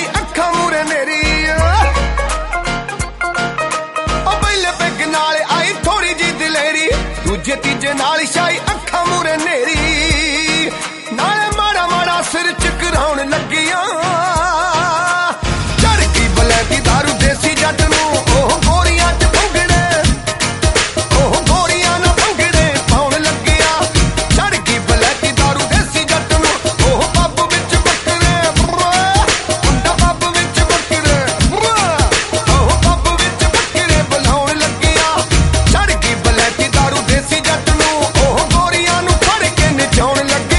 छाई अखां मूरे नेरी पहले पैग नाल आई थोड़ी जी दिलेरी दूजे तीजे नाल छाई अखां मूरे नेरी नाले माड़ा माड़ा सिर चकराउण लगियां चढ़ की बलैती दारू देसी जट नूं ओह गोरियां च भंगड़े ओह गोरियां ना भंगड़े पाउण लगिया चढ़ की बलैती दारू देसी जट नूं ओह पब विच बकरे मुंडा पब विच बकरे ओह पब विच बकरे बुलाउण लगिया चढ़ की बलैती दारू देसी जट नूं ओह गोरियां नूं फड़ के नचाउण लगिया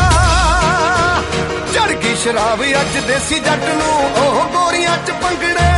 शराब अज देसी जट नूं ओह गोरियां च भंगड़े